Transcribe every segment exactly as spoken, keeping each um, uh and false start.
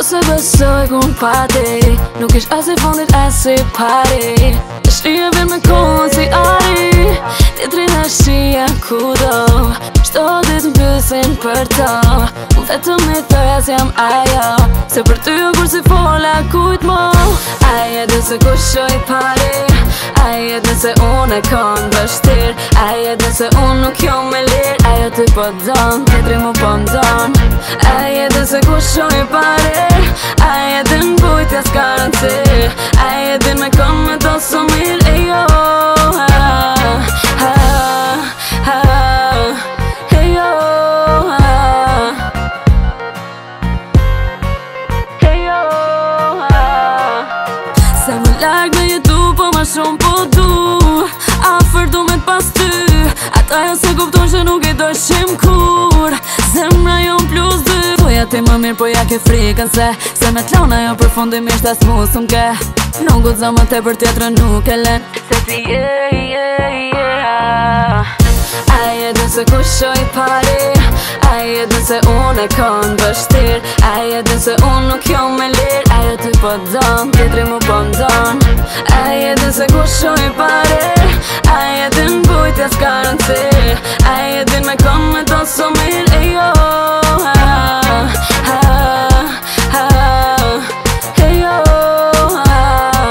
se besoj kun pati Nuk ish as i fundit as i pari Të shtrije vjen me kohën si ari Tjetrin e shia kudo Shto dit m'pysin për to Unë vetëm i thoja si jam ajo Se për ty o kur si fola kujt mo Aje dhe se kusho i pari Aje dhe se unë e kon vështir Aje dhe se unë nuk jo me lir Ajo ty po don, tjetri mu po ndon Aje dhe se kusho i pari Aje dhe n'bujtja s'ka rëndësir Aje dhe me kon me do so mir E jo, ha, ha, ha E jo, ha E jo, ha Se më larg me jetu po ma shumë po du Afer du me t'pas ty Ata jo se kupton që nuk i dojshim kur Zemra jo plus dy Poja ti më mirë po ja ke frikën se Se me t'lona jo përfundimisht as mu s'm ke Nuk gudzo më te për tjetërën nuk e len Se ti yeah, yeah, yeah Aje dhe se kusho i pari Aje dhe se unë e kon vështir Aje dhe se unë nuk jo me lir Ajo ty po don, tjetri mu po ndon Aje dhe se kusho i pari Aje dhe n'bujtja s'ka rëndësir Aje dhe me kon me do so mir E jo, ha, ha, ha E jo, ha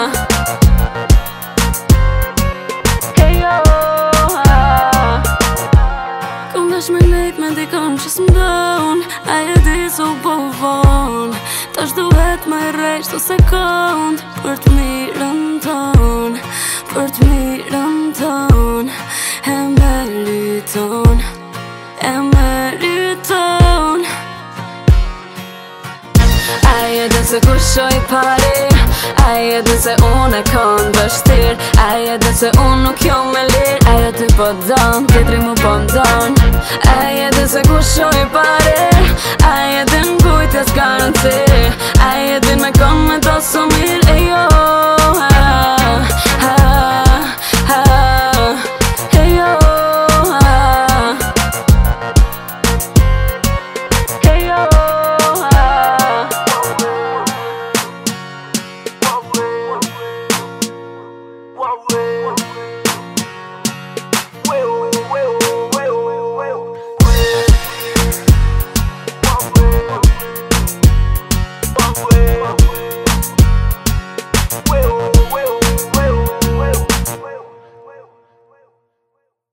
E jo, ha Kom dash me nejt me dikon që s'mdon Aje di su po von Tash duhet me rejsh të sekund Për t'mirën ton Për t'mirën ton E meriton E meriton Aje dhe se kusho i pari Aje dhe se unë e kon vështir Aje dhe se unë nuk jo me lir Ajo ty po don, tjetri mu po ndon Aje dhe se kusho i pari Aje dhe n'bujtja s'ka rëndësir Aje dhe me kon me do so mir E jo